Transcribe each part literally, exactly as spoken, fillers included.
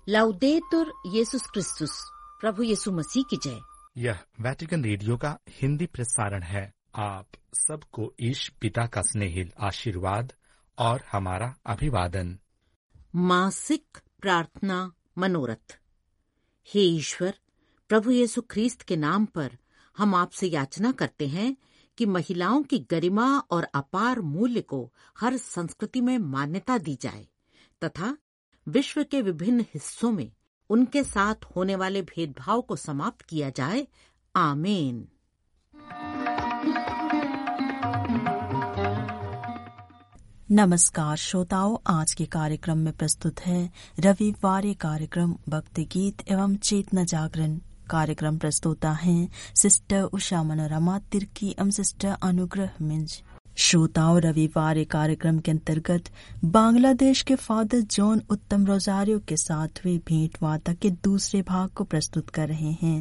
लाउदेतुर येसुस क्रिस्तुस, प्रभु यीशु मसीह की जय। यह वेटिकन रेडियो का हिंदी प्रसारण है। आप सबको ईश पिता का स्नेहिल आशीर्वाद और हमारा अभिवादन। मासिक प्रार्थना मनोरथ। हे ईश्वर, प्रभु यीशु ख्रीस्त के नाम पर हम आपसे याचना करते हैं कि महिलाओं की गरिमा और अपार मूल्य को हर संस्कृति में मान्यता दी जाए तथा विश्व के विभिन्न हिस्सों में उनके साथ होने वाले भेदभाव को समाप्त किया जाए। आमीन। नमस्कार श्रोताओं, आज के कार्यक्रम में प्रस्तुत है रविवार कार्यक्रम भक्ति गीत एवं चेतना जागरण। कार्यक्रम प्रस्तुता हैं सिस्टर उषा मनोरमा तिर्की एवं सिस्टर अनुग्रह मिंज। श्रोताओं, रविवार कार्यक्रम के अंतर्गत बांग्लादेश के फादर जॉन उत्तम रोजारियो के साथ हुई भेंट वार्ता के दूसरे भाग को प्रस्तुत कर रहे हैं।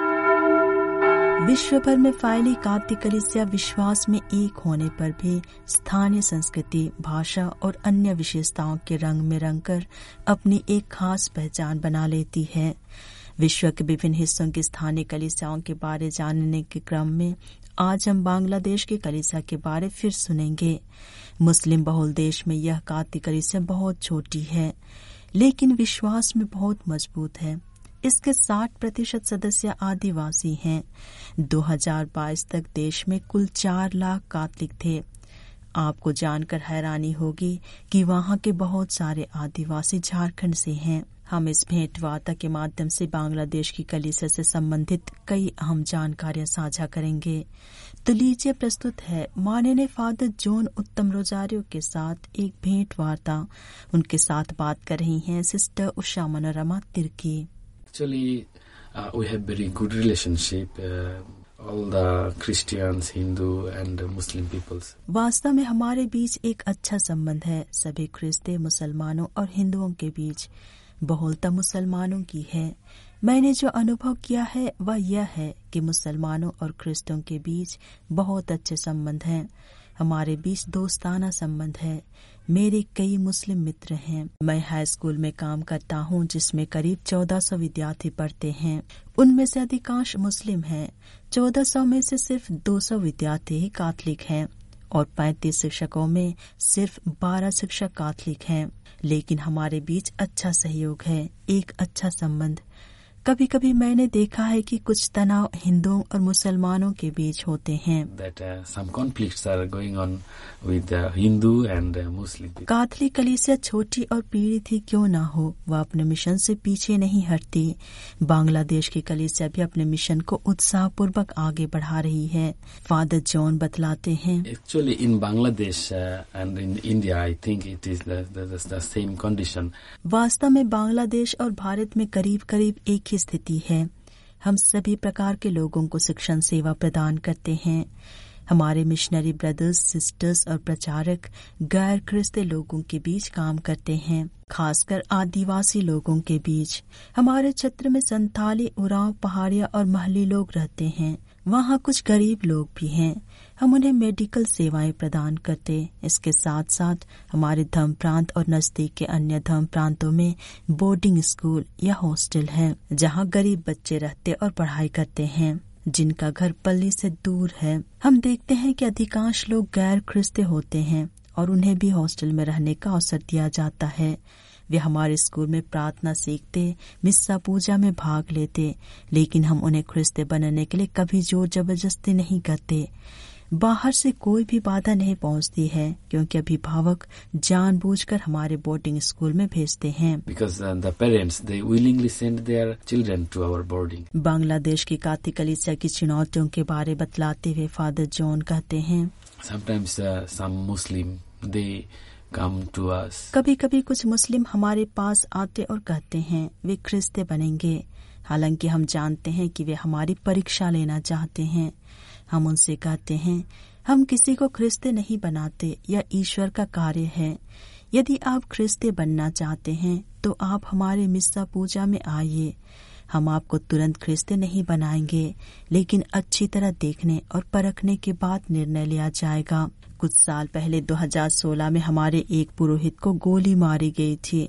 विश्व भर में फैली कातिक कलीसिया विश्वास में एक होने पर भी स्थानीय संस्कृति, भाषा और अन्य विशेषताओं के रंग में रंगकर अपनी एक खास पहचान बना लेती है। विश्व के विभिन्न हिस्सों की स्थानीय कलीसियाओं के बारे जानने के क्रम में आज हम बांग्लादेश की कलीसिया के बारे फिर सुनेंगे। मुस्लिम बहुल देश में यह कातिक कलीसिया बहुत छोटी है, लेकिन विश्वास में बहुत मजबूत है। इसके साठ प्रतिशत सदस्य आदिवासी हैं। दो हज़ार बाईस तक देश में कुल चार लाख कैथोलिक थे। आपको जानकर हैरानी होगी कि वहाँ के बहुत सारे आदिवासी झारखंड से हैं। हम इस भेंट वार्ता के माध्यम से बांग्लादेश की कलीसिया से संबंधित कई अहम जानकारियां साझा करेंगे। तो लीजिए प्रस्तुत है माननीय फादर जॉन उत्तम रोजारियो के साथ एक भेंट वार्ता। उनके साथ बात कर रही हैं sister Usha Manorama Tirkey. Actually, uh, we have very good relationship. Uh, all the Christians, Hindu and Muslim peoples. वास्तव में हमारे बीच एक अच्छा संबंध है। सभी ख्रिस्ती, मुसलमानों और हिंदुओं के बीच बहुलता मुसलमानों की है। मैंने जो अनुभव किया है वह यह है कि मुसलमानों और ख्रिस्तों के बीच बहुत अच्छे संबंध हैं। हमारे बीच दोस्ताना संबंध है। मेरे कई मुस्लिम मित्र हैं। मैं हाई स्कूल में काम करता हूँ, जिसमें करीब चौदह सौ विद्यार्थी पढ़ते हैं। उनमें से अधिकांश मुस्लिम हैं। चौदह सौ में से सिर्फ दो सौ विद्यार्थी ही कैथोलिक हैं और पैंतीस शिक्षकों में सिर्फ बारह शिक्षक कैथोलिक हैं। लेकिन हमारे बीच अच्छा सहयोग है, एक अच्छा संबंध। कभी कभी मैंने देखा है कि कुछ तनाव हिंदुओं और मुसलमानों के बीच होते हैं। That uh, some conflicts are going on with the Hindu and uh, Muslim people. Catholic कलीसिया छोटी और पीड़ित ही क्यों ना हो, वह अपने मिशन से पीछे नहीं हटती। बांग्लादेश की कलीसिया भी अपने मिशन को उत्साह पूर्वक आगे बढ़ा रही है। फादर जॉन बतलाते हैं। Actually, in Bangladesh uh, and in India, I think it is the, the, the, the same condition. वास्तव में बांग्लादेश और भारत में करीब करीब एक ही स्थिति है। हम सभी प्रकार के लोगों को शिक्षण सेवा प्रदान करते हैं। हमारे मिशनरी ब्रदर्स, सिस्टर्स और प्रचारक गैर ख्रिस्ती लोगों के बीच काम करते हैं, खासकर आदिवासी लोगों के बीच। हमारे क्षेत्र में संथाली, उरांव, पहाड़िया और महली लोग रहते हैं। वहाँ कुछ गरीब लोग भी हैं। हम उन्हें मेडिकल सेवाएं प्रदान करते। इसके साथ साथ हमारे धर्म प्रांत और नजदीक के अन्य धर्म प्रांतों में बोर्डिंग स्कूल या हॉस्टल है, जहाँ गरीब बच्चे रहते और पढ़ाई करते हैं, जिनका घर पल्ली से दूर है। हम देखते हैं कि अधिकांश लोग गैर ख्रिस्ती होते हैं और उन्हें भी हॉस्टल में रहने का अवसर दिया जाता है। वे हमारे स्कूल में प्रार्थना सीखते, मिस्सा पूजा में भाग लेते, लेकिन हम उन्हें ख्रिस्ती बनने के लिए कभी जोर जबरदस्ती नहीं करते। बाहर से कोई भी बाधा नहीं पहुंचती है, क्योंकि अभिभावक जानबूझकर हमारे बोर्डिंग स्कूल में भेजते हैं। Because uh, the parents they willingly send their children to our boarding. Bangladesh की कातिक कलीसिया की चुनौतियों के बारे बतलाते हुए फादर जॉन कहते हैं। Sometimes uh, some Muslim they come to us. कभी कभी कुछ मुस्लिम हमारे पास आते और कहते हैं वे ख्रिस्ती बनेंगे, हालांकि हम जानते हैं कि वे हमारी परीक्षा लेना चाहते हैं। हम उनसे कहते हैं हम किसी को ख्रिस्ती नहीं बनाते, यह ईश्वर का कार्य है। यदि आप ख्रिस्ती बनना चाहते हैं तो आप हमारे मिस्सा पूजा में आइए। हम आपको तुरंत ख्रिस्ती नहीं बनाएंगे, लेकिन अच्छी तरह देखने और परखने के बाद निर्णय लिया जाएगा। कुछ साल पहले दो हज़ार सोलह में हमारे एक पुरोहित को गोली मारी गई थी।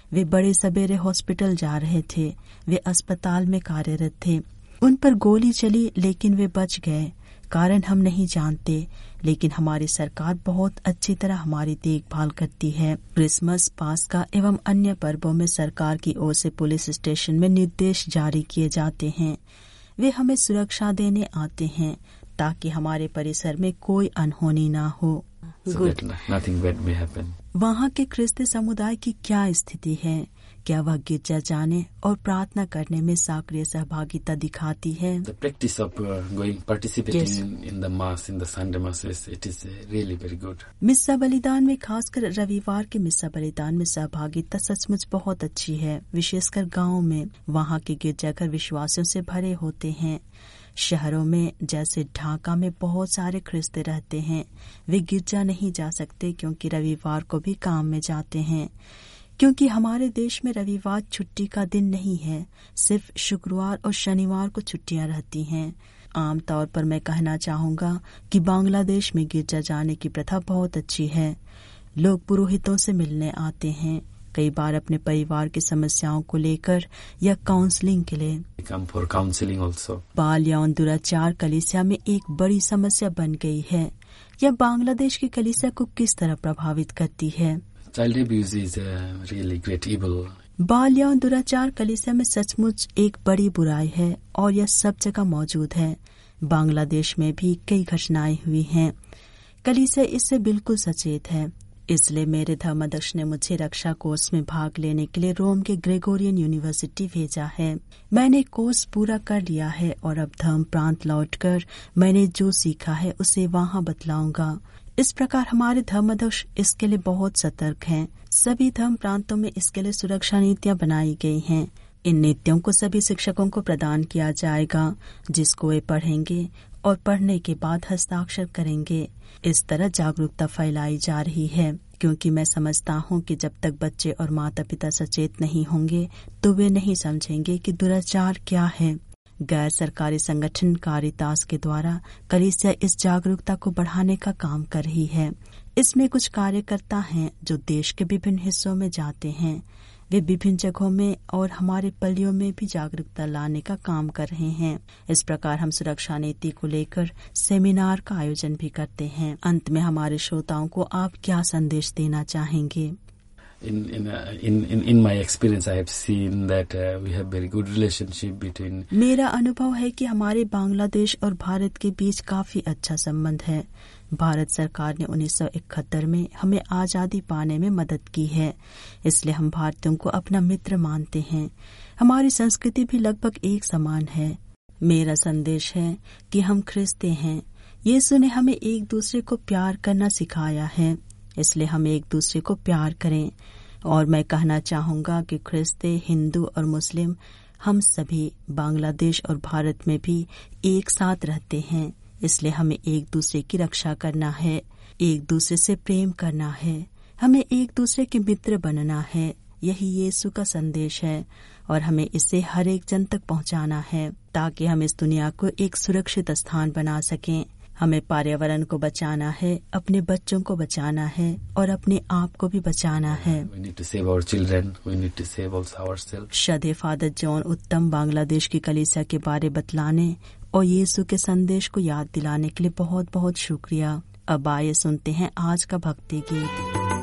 वे बड़े सवेरे हॉस्पिटल जा रहे थे। वे अस्पताल में कार्यरत थे। उन पर गोली चली लेकिन वे बच गए। कारण हम नहीं जानते, लेकिन हमारी सरकार बहुत अच्छी तरह हमारी देखभाल करती है। क्रिसमस, पास्का एवं अन्य पर्वों में सरकार की ओर से पुलिस स्टेशन में निर्देश जारी किए जाते हैं। वे हमें सुरक्षा देने आते हैं ताकि हमारे परिसर में कोई अनहोनी ना हो। So that nothing bad may happen. वहाँ के क्रिस्ती समुदाय की क्या स्थिति है? क्या वह गिरजा जाने और प्रार्थना करने में सक्रिय सहभागिता दिखाती है? The practice of uh, going participating Yes. in, in the mass, in the Sunday masses, it is uh, really very good. मिस्सा बलिदान में, खासकर रविवार के मिस्सा बलिदान में सहभागिता सचमुच बहुत अच्छी है। विशेषकर गाँव में वहाँ के गिरजाघर विश्वासियों से भरे होते हैं। शहरों में जैसे ढाका में बहुत सारे ख्रिस्ती रहते हैं। वे गिरजा नहीं जा सकते क्योंकि रविवार को भी काम में जाते हैं। क्योंकि हमारे देश में रविवार छुट्टी का दिन नहीं है, सिर्फ शुक्रवार और शनिवार को छुट्टियां रहती हैं। आमतौर पर मैं कहना चाहूँगा कि बांग्लादेश में गिरजा जाने की प्रथा बहुत अच्छी है। लोग पुरोहितों से मिलने आते हैं, कई बार अपने परिवार की समस्याओं को लेकर या काउंसलिंग के लिए। Come for counseling also. बाल यौन दुराचार कलीसिया में एक बड़ी समस्या बन गई है। यह बांग्लादेश की कलीसिया को किस तरह प्रभावित करती है? Child abuse is a really great evil. बाल यौन दुराचार कलीसिया में सचमुच एक बड़ी बुराई है और यह सब जगह मौजूद है। बांग्लादेश में भी कई घटनाएं हुई हैं। कलीसिया इससे बिल्कुल सचेत है। इसलिए मेरे धर्माध्यक्ष ने मुझे रक्षा कोर्स में भाग लेने के लिए रोम के ग्रेगोरियन यूनिवर्सिटी भेजा है। मैंने कोर्स पूरा कर लिया है और अब धर्म प्रांत लौटकर मैंने जो सीखा है उसे वहाँ बतलाऊंगा। इस प्रकार हमारे धर्माध्यक्ष इसके लिए बहुत सतर्क हैं। सभी धर्म प्रांतों में इसके लिए सुरक्षा नीतियाँ बनाई गई हैं। इन नीतियों को सभी शिक्षकों को प्रदान किया जाएगा, जिसको वे पढ़ेंगे और पढ़ने के बाद हस्ताक्षर करेंगे। इस तरह जागरूकता फैलाई जा रही है, क्योंकि मैं समझता हूँ कि जब तक बच्चे और माता पिता सचेत नहीं होंगे तो वे नहीं समझेंगे कि दुराचार क्या है। गैर सरकारी संगठन कारितास के द्वारा कलीसिया इस जागरूकता को बढ़ाने का काम कर रही है। इसमें कुछ कार्यकर्ता हैं जो देश के विभिन्न हिस्सों में जाते हैं। वे विभिन्न जगहों में और हमारे पल्लियों में भी जागरूकता लाने का काम कर रहे हैं। इस प्रकार हम सुरक्षा नीति को लेकर सेमिनार का आयोजन भी करते हैं। अंत में हमारे श्रोताओं को आप क्या संदेश देना चाहेंगे? In in uh, in in in my experience, I have seen that uh, we have very good relationship between. मेरा अनुभव है कि हमारे बांग्लादेश और भारत के बीच काफी अच्छा संबंध है। भारत सरकार ने उन्नीस सौ इकहत्तर में हमें आजादी पाने में मदद की है, इसलिए हम भारतीयों को अपना मित्र मानते हैं। हमारी संस्कृति भी लगभग एक समान है। मेरा संदेश है कि हम ख्रिस्ती हैं। यीशु ने हमें एक दूसरे को प्यार करना सिखाया है, इसलिए हम एक दूसरे को प्यार करें। और मैं कहना चाहूँगा कि ख्रिस्ती, हिंदू और मुस्लिम हम सभी बांग्लादेश और भारत में भी एक साथ रहते हैं, इसलिए हमें एक दूसरे की रक्षा करना है, एक दूसरे से प्रेम करना है, हमें एक दूसरे के मित्र बनना है। यही यीशु का संदेश है और हमें इसे हर एक जन तक पहुँचाना है ताकि हम इस दुनिया को एक सुरक्षित स्थान बना सकें। हमें पर्यावरण को बचाना है, अपने बच्चों को बचाना है और अपने आप को भी बचाना है। We need to save our children. We need to save also ourselves. श्रद्धेय फादर जॉन उत्तम बांग्लादेश की कलीसिया के बारे बतलाने और यीशु के संदेश को याद दिलाने के लिए बहुत बहुत शुक्रिया। अब आइए सुनते हैं आज का भक्ति गीत।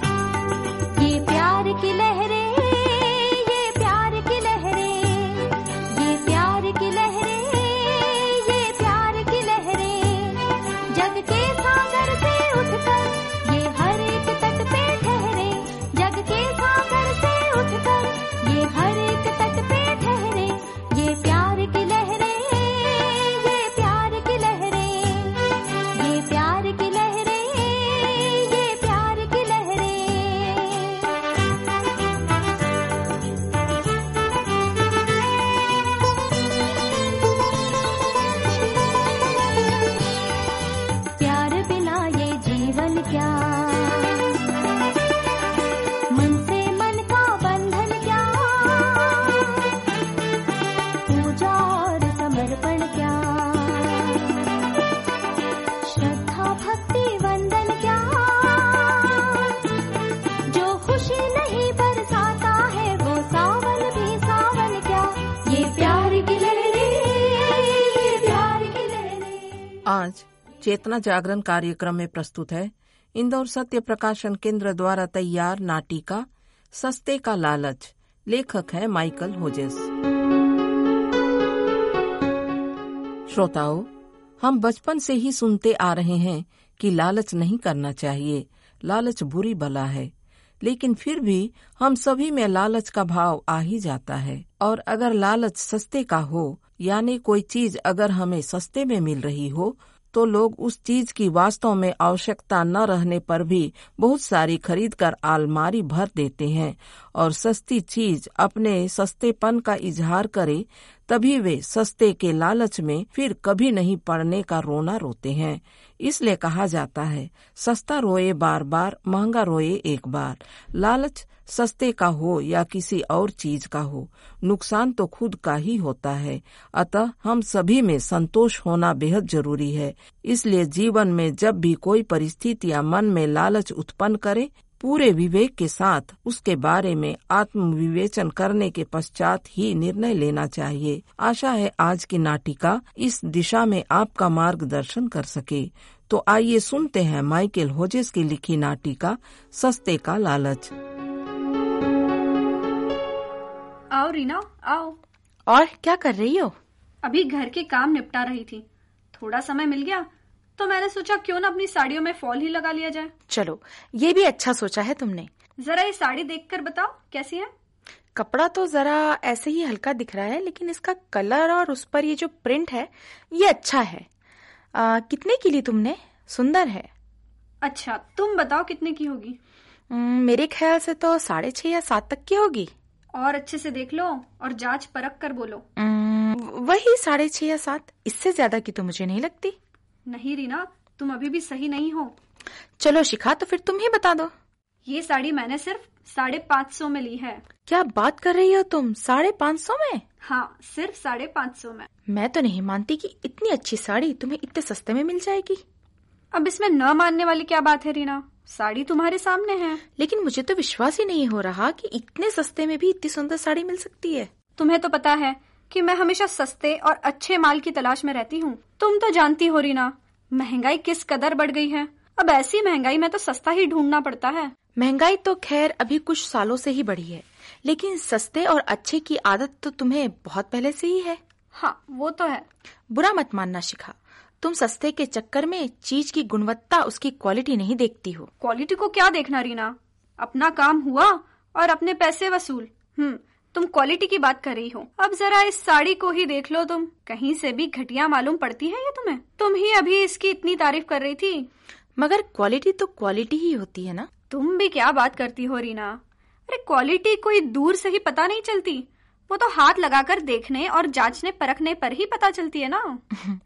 ये प्यार की लहरें, ये प्यार की लहरें, ये प्यार की लहरें, ये प्यार की लहरें, जग के सागर से उठकर ये हर एक तट पे ठहरे, जग के सागर से उठकर ये हर एक तट पे ठहरे। ये प्यार की लहरें, ये प्यार की लहरें, ये प्यार की लहरें, ये प्यार की लहरें। आज चेतना जागरण कार्यक्रम में प्रस्तुत है इंदौर सत्य प्रकाशन केंद्र द्वारा तैयार नाटिका सस्ते का लालच। लेखक है माइकल होजेस। श्रोताओं, हम बचपन से ही सुनते आ रहे हैं कि लालच नहीं करना चाहिए, लालच बुरी बला है। लेकिन फिर भी हम सभी में लालच का भाव आ ही जाता है। और अगर लालच सस्ते का हो, यानी कोई चीज अगर हमें सस्ते में मिल रही हो, तो लोग उस चीज की वास्तव में आवश्यकता न रहने पर भी बहुत सारी खरीद कर अलमारी भर देते हैं और सस्ती चीज अपने सस्तेपन का इजहार करे, तभी वे सस्ते के लालच में फिर कभी नहीं पड़ने का रोना रोते हैं। इसलिए कहा जाता है, सस्ता रोए बार बार, महंगा रोए एक बार। लालच सस्ते का हो या किसी और चीज का हो, नुकसान तो खुद का ही होता है। अतः हम सभी में संतोष होना बेहद जरूरी है। इसलिए जीवन में जब भी कोई परिस्थिति या मन में लालच उत्पन्न करे, पूरे विवेक के साथ उसके बारे में आत्मविवेचन करने के पश्चात ही निर्णय लेना चाहिए। आशा है आज की नाटिका इस दिशा में आपका मार्गदर्शन कर सके। तो आइए सुनते हैं माइकल होजेस की लिखी नाटिका सस्ते का लालच। आओ रीना, आओ। और क्या कर रही हो? अभी घर के काम निपटा रही थी। थोड़ा समय मिल गया तो मैंने सोचा क्यों ना अपनी साड़ियों में फॉल ही लगा लिया जाए। चलो, ये भी अच्छा सोचा है तुमने। जरा ये साड़ी देखकर बताओ कैसी है? कपड़ा तो जरा ऐसे ही हल्का दिख रहा है, लेकिन इसका कलर और उस पर ये जो प्रिंट है ये अच्छा है। आ, कितने की ली तुमने? सुंदर है। अच्छा, तुम बताओ कितने की होगी? मेरे ख्याल से तो साढ़े छह या सात तक की होगी। और अच्छे से देख लो और जांच परख कर बोलो। वही साढ़े छह या सात, इससे ज्यादा की तो मुझे नहीं लगती। नहीं रीना, तुम अभी भी सही नहीं हो। चलो शिखा, तो फिर तुम ही बता दो। ये साड़ी मैंने सिर्फ साढ़े पाँच सौ में ली है। क्या बात कर रही हो तुम? साढ़े पाँच सौ में? हाँ, सिर्फ साढ़े पाँच सौ में। मैं तो नहीं मानती कि इतनी अच्छी साड़ी तुम्हें इतने सस्ते में मिल जाएगी। अब इसमें न मानने वाली क्या बात है रीना? साड़ी तुम्हारे सामने है। लेकिन मुझे तो विश्वास ही नहीं हो रहा कि इतने सस्ते में भी इतनी सुंदर साड़ी मिल सकती है। तुम्हें तो पता है कि मैं हमेशा सस्ते और अच्छे माल की तलाश में रहती हूँ। तुम तो जानती हो रीना, महंगाई किस कदर बढ़ गई है। अब ऐसी महंगाई में तो सस्ता ही ढूंढना पड़ता है। महंगाई तो खैर अभी कुछ सालों से ही बढ़ी है, लेकिन सस्ते और अच्छे की आदत तो तुम्हें बहुत पहले से ही है। हाँ, वो तो है। बुरा मत मानना शिखा, तुम सस्ते के चक्कर में चीज की गुणवत्ता, उसकी क्वालिटी नहीं देखती हो। क्वालिटी को क्या देखना रीना, अपना काम हुआ और अपने पैसे वसूल। हम्म तुम क्वालिटी की बात कर रही हो। अब जरा इस साड़ी को ही देख लो तुम, कहीं से भी घटिया मालूम पड़ती है ये तुम्हें? तुम ही अभी इसकी इतनी तारीफ कर रही थी। मगर क्वालिटी तो क्वालिटी ही होती है ना। तुम भी क्या बात करती हो रीना? अरे क्वालिटी कोई दूर से ही पता नहीं चलती, वो तो हाथ लगाकर देखने और जांचने परखने पर ही पता चलती है ना।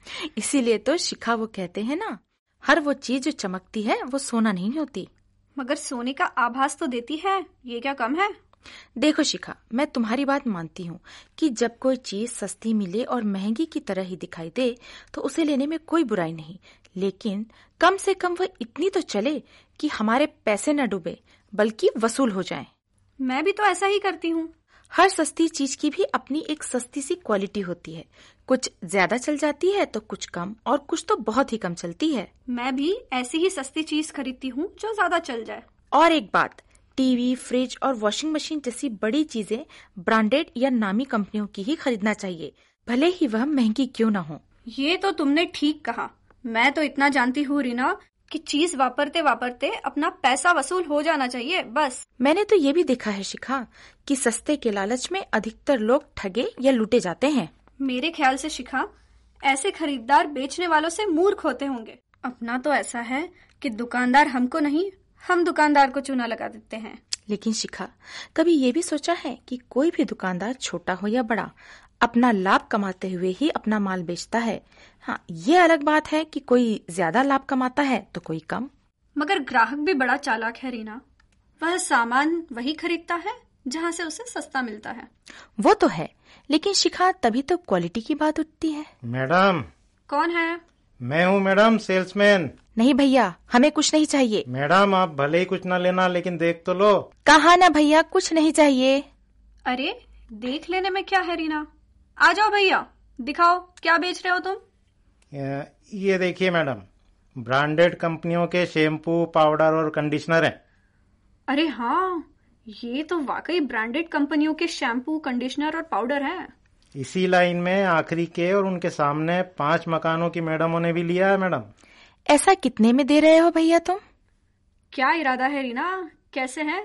इसीलिए तो शिखा वो कहते हैं ना, हर वो चीज जो चमकती है वो सोना नहीं होती। मगर सोने का आभास तो देती है, ये क्या कम है? देखो शिखा, मैं तुम्हारी बात मानती हूँ कि जब कोई चीज सस्ती मिले और महंगी की तरह ही दिखाई दे तो उसे लेने में कोई बुराई नहीं, लेकिन कम से कम वह इतनी तो चले कि हमारे पैसे न डूबे बल्कि वसूल हो जाएं। मैं भी तो ऐसा ही करती हूँ। हर सस्ती चीज की भी अपनी एक सस्ती सी क्वालिटी होती है। कुछ ज्यादा चल जाती है तो कुछ कम, और कुछ तो बहुत ही कम चलती है। मैं भी ऐसी ही सस्ती चीज खरीदती हूँ जो ज्यादा चल जाए। और एक बात, टीवी, फ्रिज और वॉशिंग मशीन जैसी बड़ी चीजें ब्रांडेड या नामी कंपनियों की ही खरीदना चाहिए, भले ही वह महंगी क्यों न हो। ये तो तुमने ठीक कहा। मैं तो इतना जानती हूँ रीना कि चीज वापरते वापरते अपना पैसा वसूल हो जाना चाहिए, बस। मैंने तो ये भी देखा है शिखा कि सस्ते के लालच में अधिकतर लोग ठगे या लूटे जाते हैं। मेरे ख्याल से शिखा, ऐसे खरीदार बेचने वालों से मूर्ख होते होंगे। अपना तो ऐसा है कि दुकानदार हमको नहीं, हम दुकानदार को चूना लगा देते हैं। लेकिन शिखा, कभी ये भी सोचा है कि कोई भी दुकानदार छोटा हो या बड़ा अपना लाभ कमाते हुए ही अपना माल बेचता है। हाँ, ये अलग बात है कि कोई ज्यादा लाभ कमाता है तो कोई कम। मगर ग्राहक भी बड़ा चालाक है रीना, वह सामान वही खरीदता है जहाँ से उसे सस्ता मिलता है। वो तो है, लेकिन शिखा तभी तो क्वालिटी की बात उठती है। मैडम। कौन है? मैं हूँ मैडम, सेल्समैन। नहीं भैया, हमें कुछ नहीं चाहिए। मैडम, आप भले ही कुछ न लेना, लेकिन देख तो लो। कहा ना भैया, कुछ नहीं चाहिए। अरे देख लेने में क्या है रीना, आ जाओ भैया, दिखाओ क्या बेच रहे हो तुम। ये देखिए मैडम, ब्रांडेड कंपनियों के शैम्पू, पाउडर और कंडीशनर हैं। अरे हाँ, ये तो वाकई ब्रांडेड कंपनियों के शैम्पू, कंडीशनर और पाउडर हैं। इसी लाइन में आखिरी के और उनके सामने पांच मकानों की मैडमों ने भी लिया है मैडम। ऐसा कितने में दे रहे हो भैया तुम? क्या इरादा है रीना, कैसे है?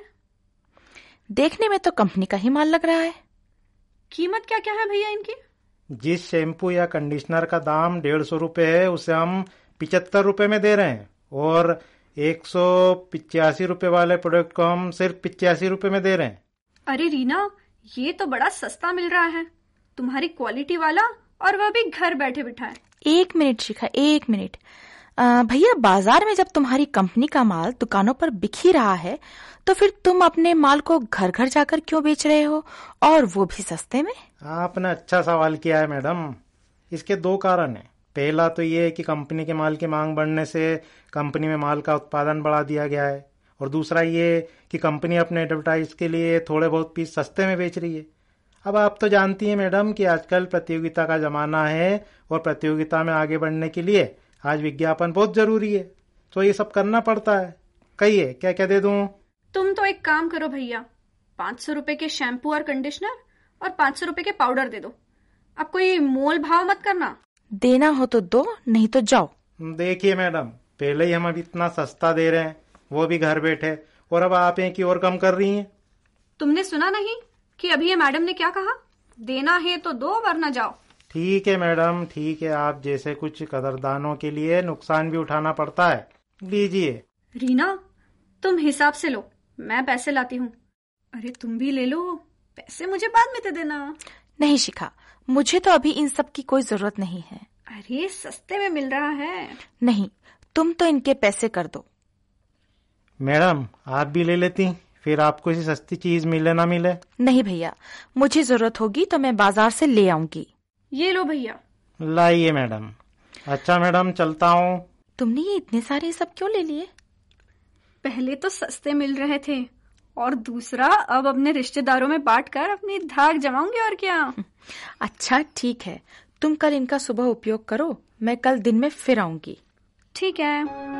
देखने में तो कंपनी का ही माल लग रहा है। कीमत क्या क्या है भैया इनकी? जिस शैम्पू या कंडीशनर का दाम डेढ़ सौ रूपये है उसे हम पिचहत्तर रूपये में दे रहे हैं, और एक सौ पिचासी रूपये वाले प्रोडक्ट को हम सिर्फ पिचासी रूपये में दे रहे हैं। अरे रीना, ये तो बड़ा सस्ता मिल रहा है, तुम्हारी क्वालिटी वाला, और वह भी घर बैठे बिठाए। एक मिनट शिखा, एक मिनट। भैया, बाजार में जब तुम्हारी कंपनी का माल दुकानों पर बिक ही रहा है तो फिर तुम अपने माल को घर घर जाकर क्यों बेच रहे हो, और वो भी सस्ते में? आपने अच्छा सवाल किया है मैडम। इसके दो कारण हैं। पहला तो ये है कि कंपनी के माल की मांग बढ़ने से कंपनी में माल का उत्पादन बढ़ा दिया गया है, और दूसरा ये कि कंपनी अपने एडवर्टाइज के लिए थोड़े बहुत पीस सस्ते में बेच रही है। अब आप तो जानती हैं मैडम कि आजकल प्रतियोगिता का जमाना है, और प्रतियोगिता में आगे बढ़ने के लिए आज विज्ञापन बहुत जरूरी है, तो ये सब करना पड़ता है। कहिए क्या क्या दे दूं? तुम तो एक काम करो भैया, पाँच सौ रुपए के शैम्पू और कंडीशनर और पाँच सौ रुपए के पाउडर दे दो। अब कोई मोल भाव मत करना। देना हो तो दो, नहीं तो जाओ। देखिए मैडम, पहले ही हम अभी इतना सस्ता दे रहे हैं, वो भी घर बैठे, और अब आप हैं कि और कम कर रही हैं। तुमने सुना नहीं कि अभी ये मैडम ने क्या कहा? देना है तो दो, वरना जाओ। ठीक है मैडम, ठीक है। आप जैसे कुछ कदरदानों के लिए नुकसान भी उठाना पड़ता है। लीजिए। रीना, तुम हिसाब से लो, मैं पैसे लाती हूँ। अरे तुम भी ले लो, पैसे मुझे बाद में दे देना। नहीं शिखा, मुझे तो अभी इन सब की कोई जरूरत नहीं है। अरे सस्ते में मिल रहा है। नहीं, तुम तो इनके पैसे कर दो। मैडम, आप भी ले लेती, फिर आपको इसी सस्ती चीज मिले ना मिले। नहीं भैया, मुझे जरूरत होगी तो मैं बाजार से ले आऊंगी। ये लो भैया। लाइए मैडम। अच्छा मैडम, चलता हूँ। तुमने ये इतने सारे सब क्यों ले लिए? पहले तो सस्ते मिल रहे थे, और दूसरा अब अपने रिश्तेदारों में बांट कर अपनी धाक जमाऊंगी, और क्या। अच्छा ठीक है, तुम कल इनका सुबह उपयोग करो, मैं कल दिन में फिर आऊंगी। ठीक है।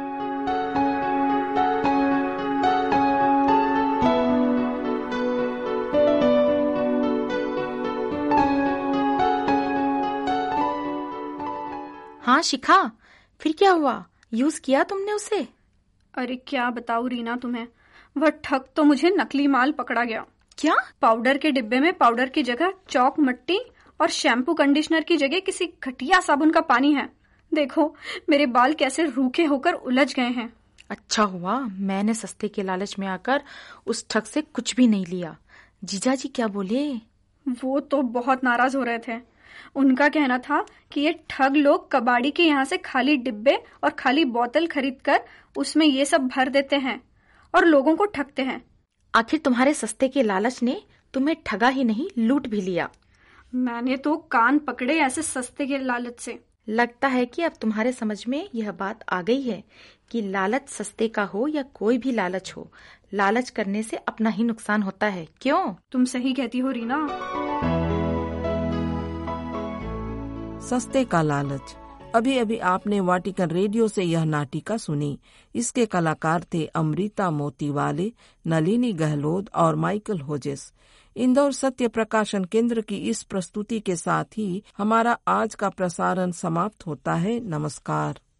हाँ शिखा, फिर क्या हुआ? यूज किया तुमने उसे? अरे क्या बताऊं रीना तुम्हें, वह ठग तो मुझे नकली माल पकड़ा गया। क्या? पाउडर के डिब्बे में पाउडर की जगह चौक मट्टी, और शैम्पू कंडीशनर की जगह किसी घटिया साबुन का पानी है। देखो मेरे बाल कैसे रूखे होकर उलझ गए हैं। अच्छा हुआ मैंने सस्ते के लालच में आकर उस ठग से कुछ भी नहीं लिया। जीजा जी क्या बोले? वो तो बहुत नाराज हो रहे थे। उनका कहना था कि ये ठग लोग कबाड़ी के यहाँ से खाली डिब्बे और खाली बोतल खरीदकर उसमें ये सब भर देते हैं और लोगों को ठगते हैं। आखिर तुम्हारे सस्ते के लालच ने तुम्हें ठगा ही नहीं, लूट भी लिया। मैंने तो कान पकड़े ऐसे सस्ते के लालच से। लगता है कि अब तुम्हारे समझ में यह बात आ गई है कि लालच सस्ते का हो या कोई भी लालच हो, लालच करने से अपना ही नुकसान होता है। क्यों? तुम सही कहती हो रीना। सस्ते का लालच। अभी अभी आपने वाटिकन रेडियो से यह नाटिका सुनी। इसके कलाकार थे अमृता मोतीवाले, नलिनी गहलोत और माइकल होजेस। इंदौर सत्य प्रकाशन केंद्र की इस प्रस्तुति के साथ ही हमारा आज का प्रसारण समाप्त होता है। नमस्कार।